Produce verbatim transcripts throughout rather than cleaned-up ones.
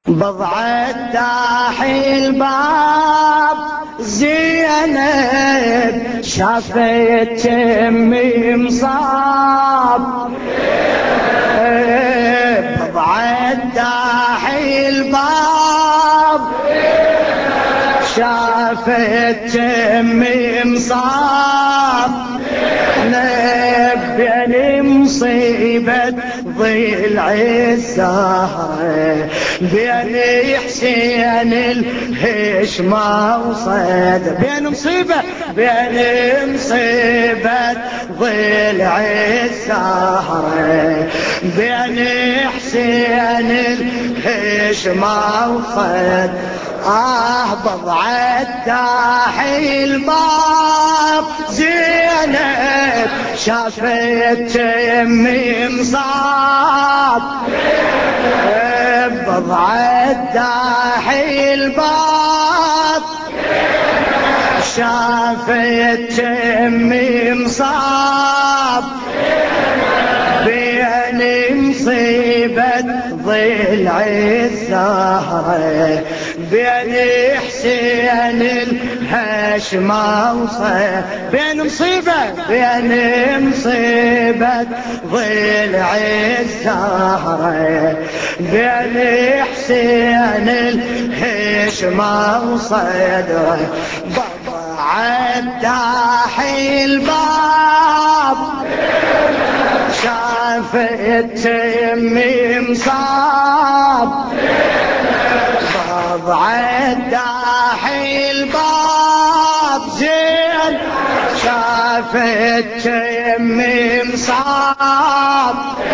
بضعة داحي الباب زينب شافت امي مصاب. بضعة داحي الباب شافت امي مصاب. نبيني مصيبة ضلع الزهرة بين حسين الهشمة وصيد. بين مصيبة بين مصيبة ضلع الزهرة بين حسين الهشمة وصيد. آه بضعة داحي الباب زينب شافت امي مصاب. بضعة داحي الباب شافت امي مصاب. بين مصيبة ضلع الزهرة بين حسين الهشمة وصيد. بين مصيبة بين مصيبة ضلع الزهرة بين حسين الهشمة وصيد. بضعة داحي الباب شافت امي مصاب. بضعة داحي الباب زين شافت امي مصاب.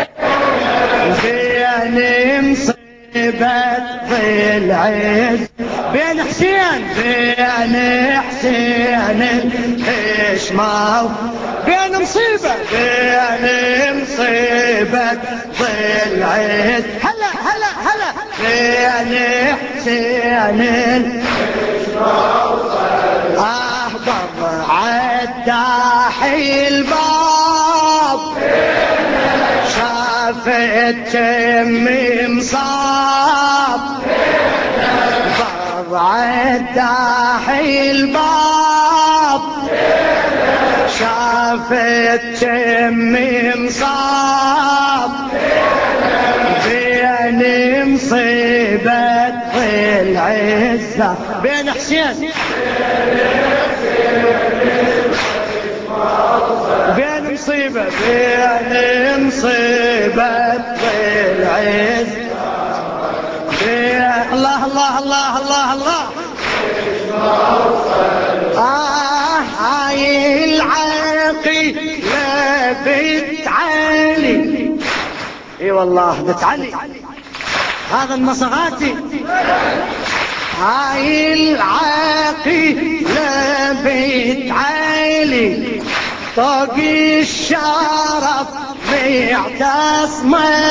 بين مصيبة ضلع بين حسين بين حسين الهشمة. بين مصيبة بين مصيبة ضلع هلا هلا هلا بين حسين الهشمة. آه بضعة داحي الباب شافت امي مصاب. بضعة داحي الباب شافت امي مصاب. بين مصيبة ضلع الزهر بين حسين بين مصيبة بين مصيبة ضلع الله الله الله الله الله. آه هاي العقيلة بنت علي. اي والله بنت علي هذا النصغاتي. هاي العقيلة بنت علي طاق الشرف معتصمة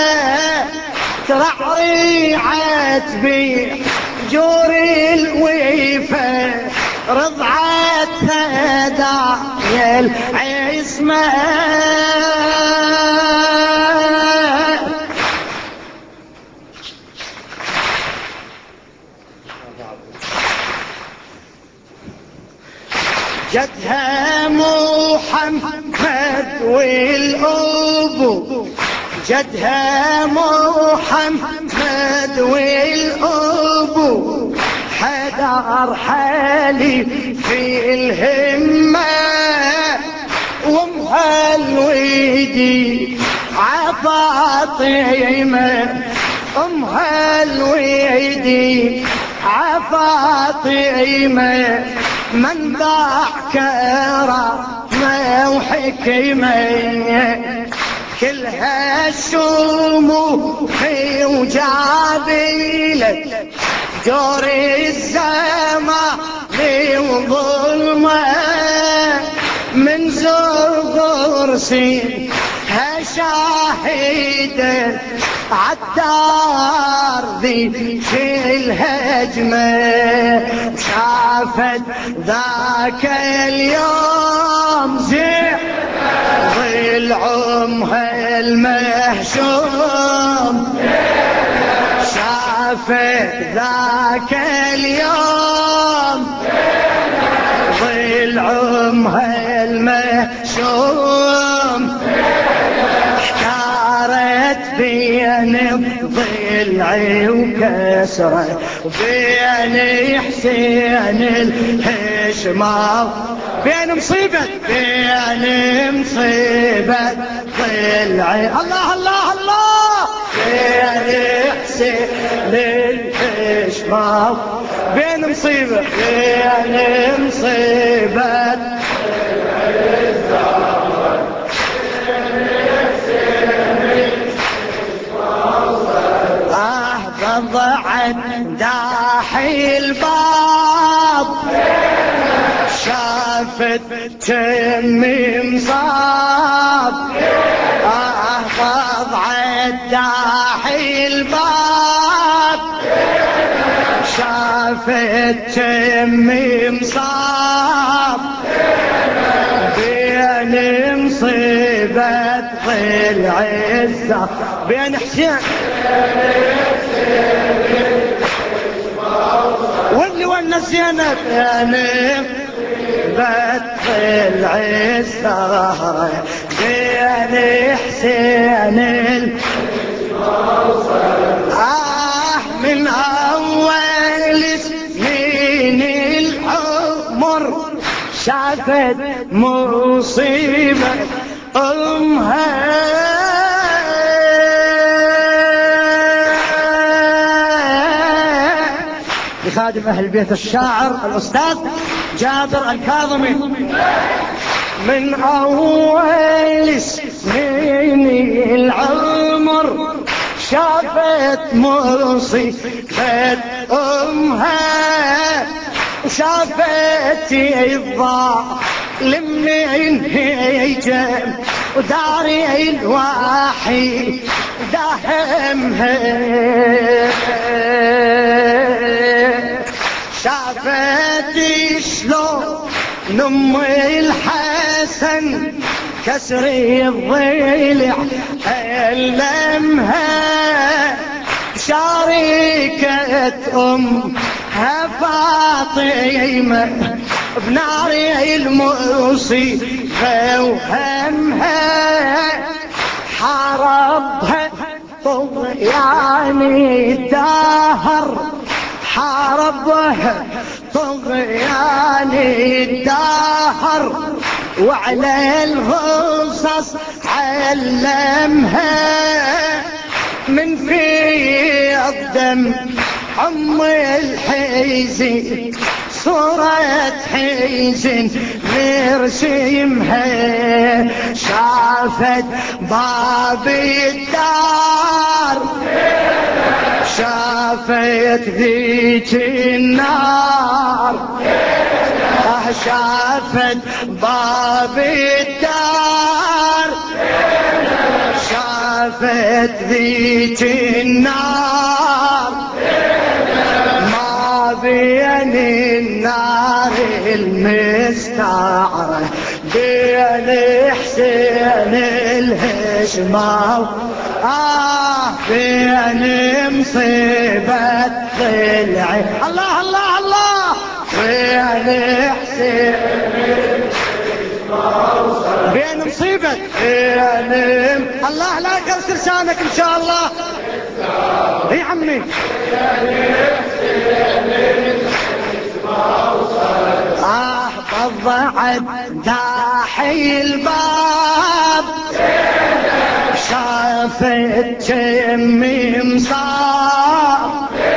ترعرعت بي جور الويفة رضعتها داعي العصمة. جدها محمد والأبو جدها محمد والأبو حدار حالي في الهمة. وامها الويدي عفاطمة امها الويدي عفاطمة من باع كرامة وحكمة كلها السمو في وجابلك جور الزمان وظلمه من زغر سينها شاهدة عالدار ذي في الهجمة. شافت ذاك اليوم زين ظل عمها المهشوم. شافت شافت ذاك اليوم ضلعها المهشوم احتارت بين ضلعي وكسره بين حسين الهشماو بين مصيبة بين مصيبة ضلعي الله الله الله بين حسين الهشماو بين مصيبة بين مصيبة آه ضعت داحي الباب شافت تمي مصاب آه ضعت داحي الباب شافت تمي مصاب بين مصيبة ضلع الزهر بين حسين واللي ولنا زينب بين ضلع الزهر بين حسين آه من أول سنين العمر شافت مصيبة أمها لخادم أهل بيت الشاعر الأستاذ جابر الكاظمي من أول سنين العمر شافت مصيبة أمها شافت الظالم من هيجم وداري الوحيد دهمها شافت شلون ام الحسن كسر الضلع ألمها شاركت أمها فاطمة بنار المصيبة وهمها حاربها طغيان الدهر حاربها طغيان الدهر وعلى الغصص علمها من في الدم أم الحزن صورة حزن نرسمها شافت باب الدار شافت ذيك النار شافت باب الدار شافت ذيك النار ما بين النار المستعرة بين حسين الهشماو آه بين مصيبة ضلعي الله الله الله بين حسين بين مصيبة بين الله لا يقص لسانك ان شاء الله اي عمي آه بضعت داحي الباب شافت تمي مصاب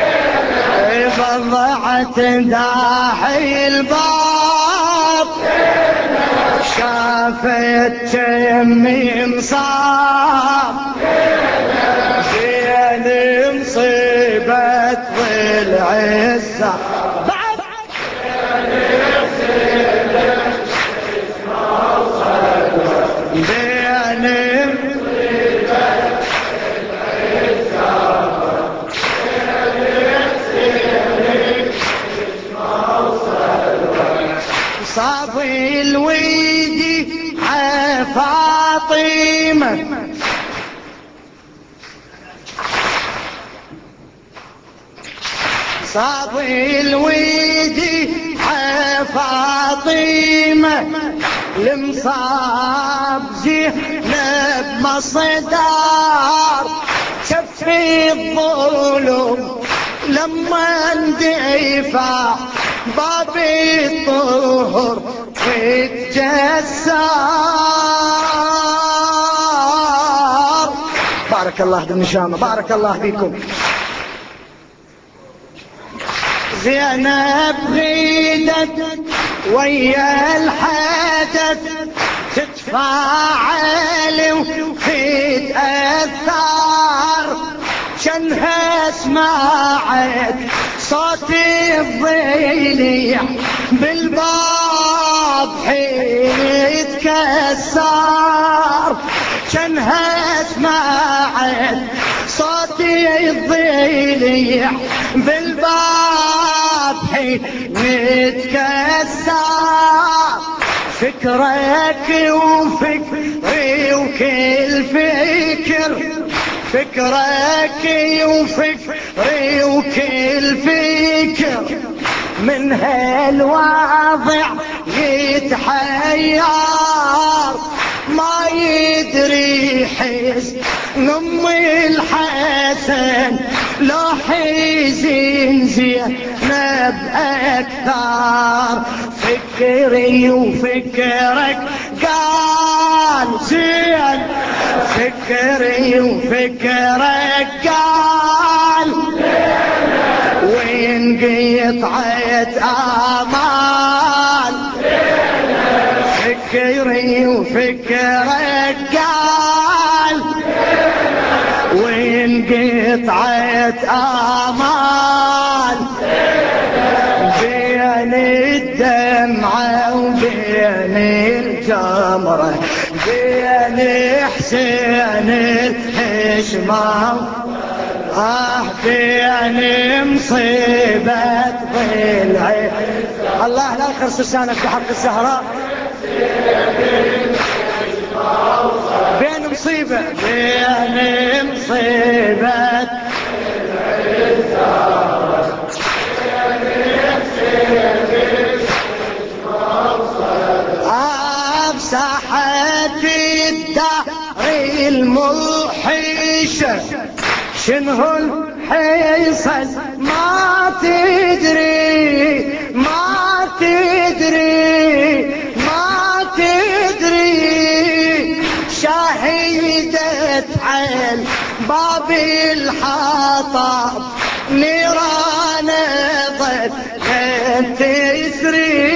بضعت داحي الباب شافت تمي مصاب بين مصيبة ضلع الزهر بعد بين صافي الويدي فاطمة صاب الويدي فاطمة المصاب زينب مصدار شفي الظلم لما اندفع باب الطهر واتجسار. بارك الله بالنشامة، بارك الله فيكم. زينب غيدت ويا الحدث تتفاعل وتتأثر شنها سمعت صوت الضيليع بالباب حين يتكسر شنها سمعت صوت الضيليع بالباب حين يتكسر فكرك وفكري وكل فكر فكرك وفكري وكل فكر من هالواضع يتحير ما يدري حس نم الحسن لو حزين زينب أكثر فكري وفكرك قال زين فكري وفكرك قال وين قطعت آمال فكري وفكرك قال وين قطعت آمال بين الدمعة وبين الجمرة بين حسين الحشمة آه بين مصيبة ضلعي الله لا يخرس لسانك بحق الزهراء بين مصيبة بين مصيبة أفسحت الدار الموحشة شنو الحيصل ما تدري ما تدري ما تدري شهيدت عين باب الحطب نيران ظل تسري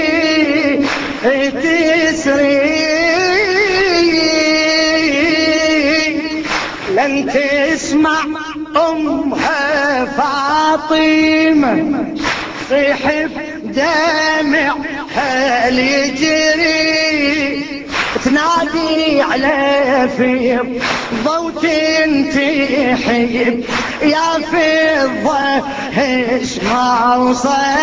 تسري لن تسمع أمها فاطمة صيح بدمع هل يجري تنادي على فيض ضو تنتحب يا فضة هشمع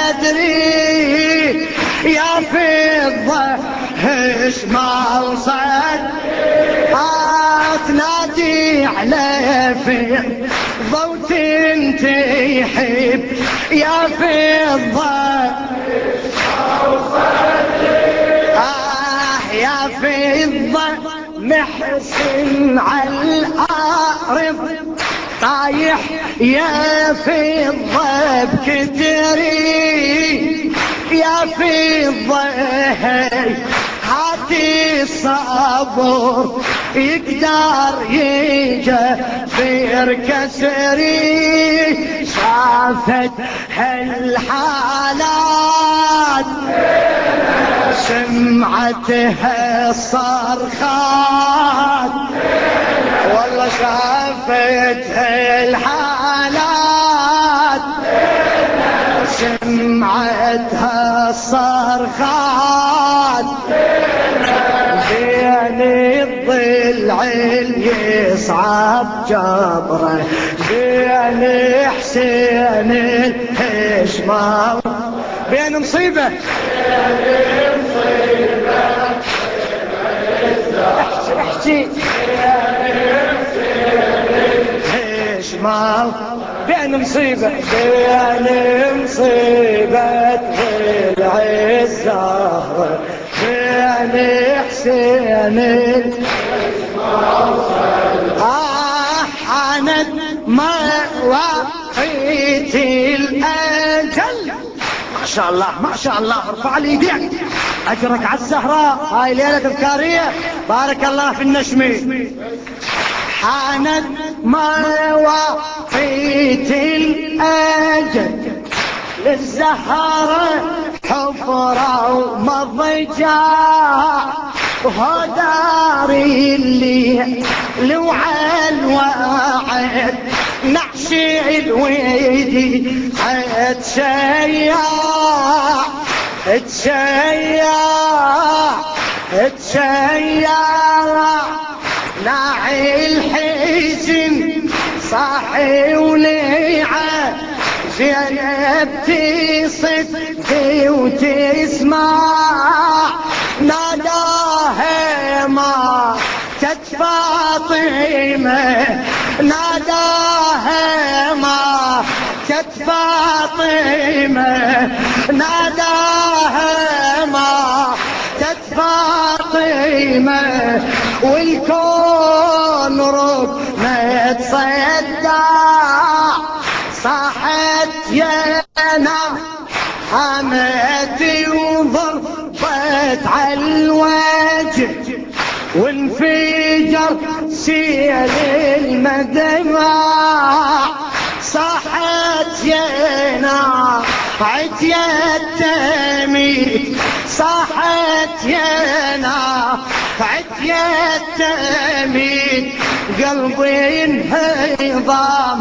صدري يا فضة هشمع صدري تنادي على فضة ضو تنتحب يا فضة آه يا فضة محسن على الأرض طايح يا فضة بكتري يا فضة هاتي الصبر يقدر يجبر كسري شافت هالحالات سمعتها الصرخات والله شافتها الحالات سمعتها الصرخات بين الضلع اللي يصعب جبره بين حسين الحشمة بين مصيبة بين مصيبة احكي حشمة بين مصيبة بين بدر الزهرة بين حسين آه حانت مواقيت الأجل. ما شاء الله ما شاء الله، ارفع لي ايديك، اجرك على الزهراء. هاي ليلة تذكارية، بارك الله في النشمي. حانت مواقيت الأجل للزهرة حفرة ومضجع، وهداري اللي لوعى الوعد نعشي الويدي اتشيع اتشيع اتشيع ناعي الحزن صاحي وليعه زينب تصدي وتسمع ناداها ما فاطمة ناداها ما فاطمة ناداها ما فاطمة والكون ركنا تصدع صاحت يانا حماتي وضربت على الوجه وانفجر سيل المدمع صاحت يانا عتيت تميت صاحت يانا عتيت تميت قلبي انهضم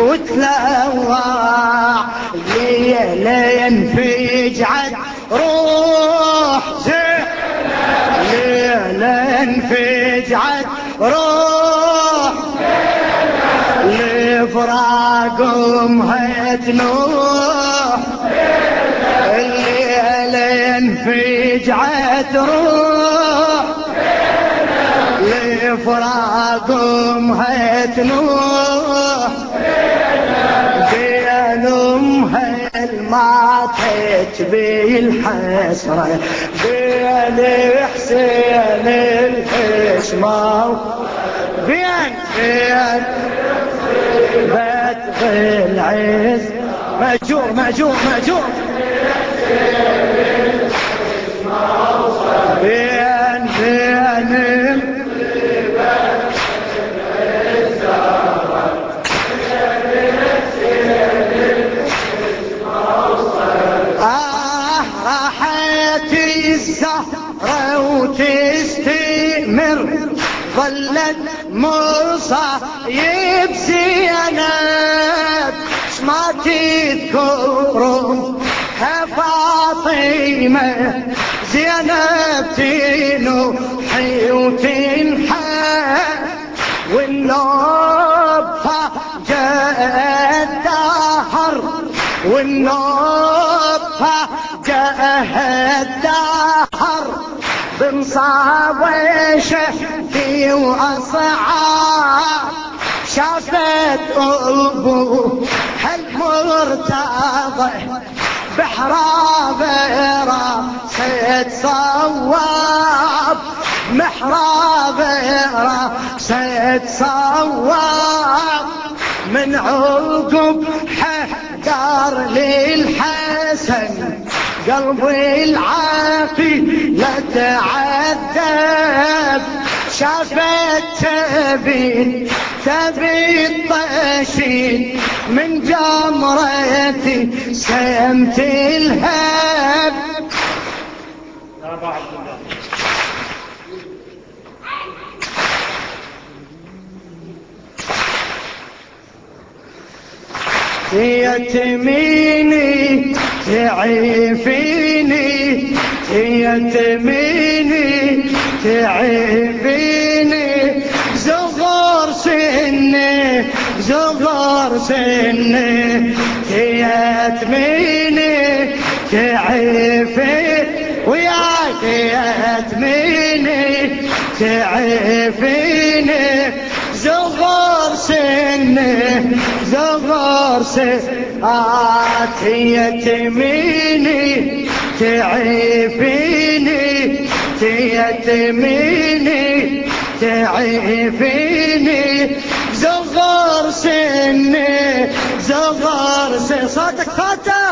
وتلوع ليلين فجعت روح ليلين فجعت روح لفراقهم هتنوح الليلين فجعت روح لفراقهم هتنوح بين امها الماتت بالحسرة بين حسين الحشمة بين بين بدر العز مأجور مأجور مأجور بين بين آه راحت الزهرة وتستمر ظلت مصايب زينب ما تذكرهم فاطمة زينب تنوحي وتنحى والنوب فجأة الدهر والنوب فجأة الدهر بمصاب وشفتي وأصعاب شافت أبو هالمرتضى بحراب راسه صواب محراب راسه صواب من عقب حدار للحسن قلبي العافي لا تعذب شافت تبي تبي الطشين من جمرتي سمت الهب يا بعض يتميني تعيفيني يتميني تعيفيني زغر سني زغر سني يتميني تعيفيني وياك يتميني تعيفيني زغر سني زغر ساعات يتميني تعيفيني تيتميني تعيفيني زغر سني زغر سني صوتك صوتك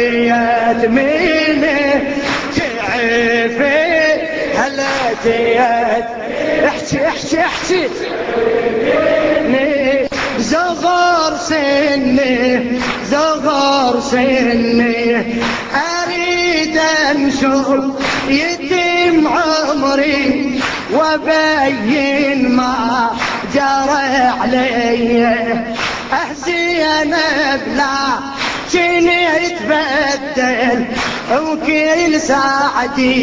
تيتميني تعيفيني هلا تيت احكي احكي احكي زغر سني زغر سني اريد انشوف يتم عمري وابين ما جرى علي احزين بلا جني يتبدل وكل ساعتي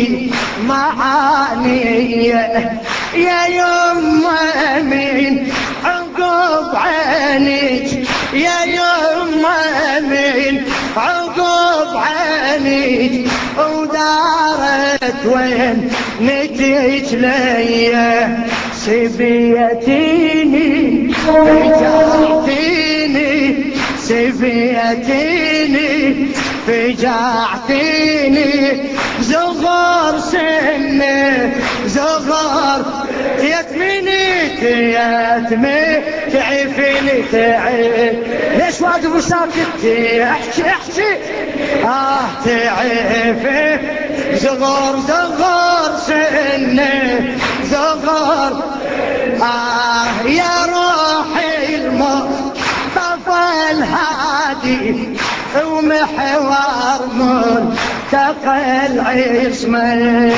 معاني يا يما من عقب عينيك يا يما من عقب عينيك ودارت وين نتيج ليا سبيتيني فجعتيني سبيتيني فجعتيني زغر سني زغر يتميني تيتمي تعيفيني تعيف ليش واقف وساكت احكي احكي اه تعيفي زغر زغر سني زغر آه يا روحي المصطفى الهادي ومحور ملتقى العصمين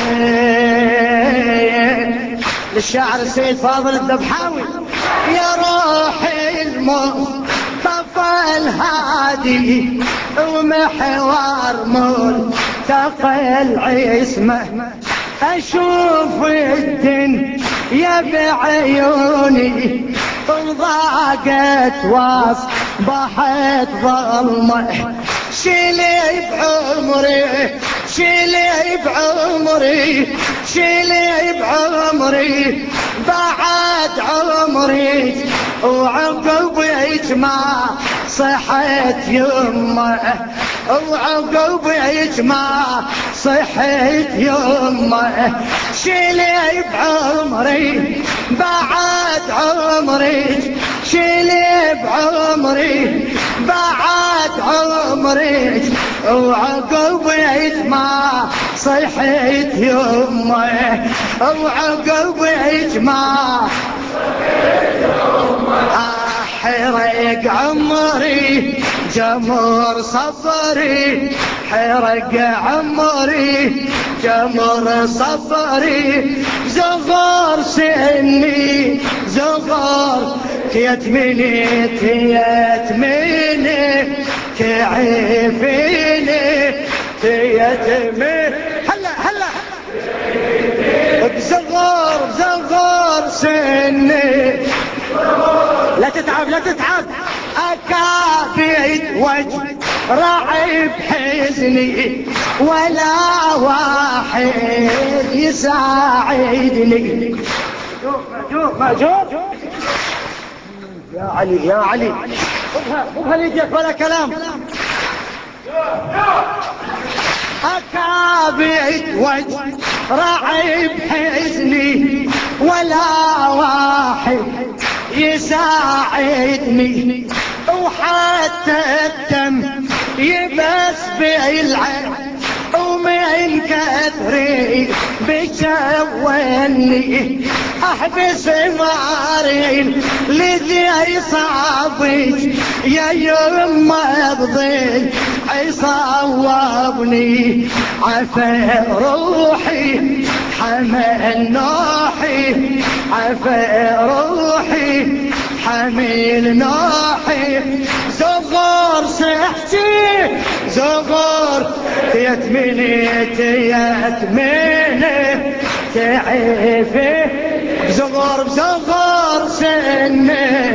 للشاعر السيد فاضل الذبحاوي يا روحي المصطفى الهادي ومحور ملتقى العصمة أشوف الدنيا بعيوني وضاقت واصبحت ظلمة شيلي بعمري شيلي بعمري شيلي بعمري بعد عمري وعقبيت ما صحت يمه وعقبيت ما صحت يمه شيلي بعمري بعد عمري شيلي بعمري بعد عمري وعقبيت ما صحت يمه وعقبيت ما صحت يمه حرق عمري جمر صبري حرق عمري جمر صبري زغر سني زغر تيتمني تيتمني تعيفيني تيتمني هلا هلا بزغر بزغر سني لا تتعب لا تتعب أكابد وجه رعب حزني ولا واحد يساعدني مأجور مأجور يا علي يا علي خذها ليديك ولا كلام أكابد وجه رعب حزني ولا واحد يساعدني وحتى الدم يبس بالعين ومن كثري بجوني احبس مارين لذي صعبي يا يما بضي يصوبني عفا روحي حمل نوحي عفا روحي حمل نوحي زغر سحتي زغر تيتمني تيتمني تعيفي بزغر بزغر سني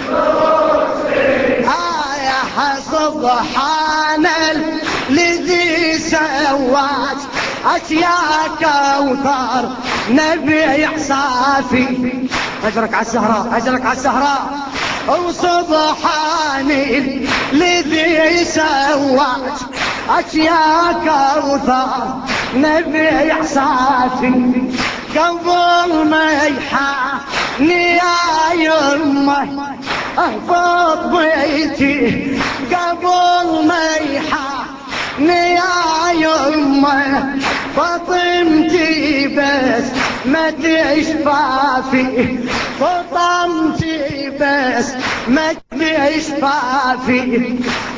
آه يا سبحان الذي سوات أشياء كوثر نبي صافي أجرك على السهراء أجرك على السهراء وسبحاني الذي سواك أشياء كوثر نبي صافي قبل ما يحاني يا يمه اهبط بيتي قبل ما يحاني يا يمه فطمتي بس ما تشفافي فطمتي بس ما تشفافي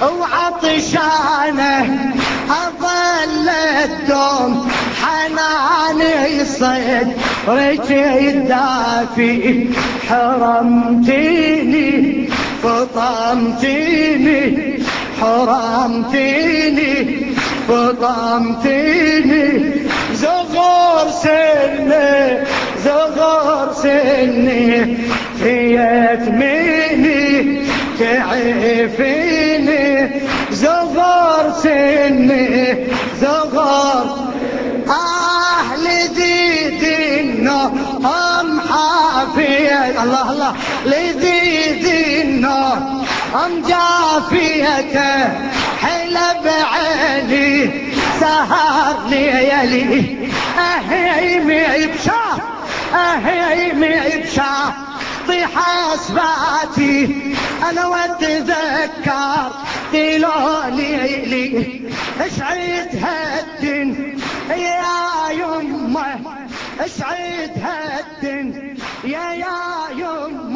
وعطشانه اظل الدوم حناني صيد رجي الدافي حرمتيني فطمتيني حرمتيني فطمتيني زغور سني زغور سني في يتميني تعيفيني زغور سني زغور آه لذيذ النوم حافية الله الله لذيذ النوم أم جافيته حلب عيني سهر ليلي أهيمي بشاه أهيمي بشاه طيح أسباتي أنا واتذكر دلولي لي اشعد هالدن يا يمه اشعد هالدن يا يا يمه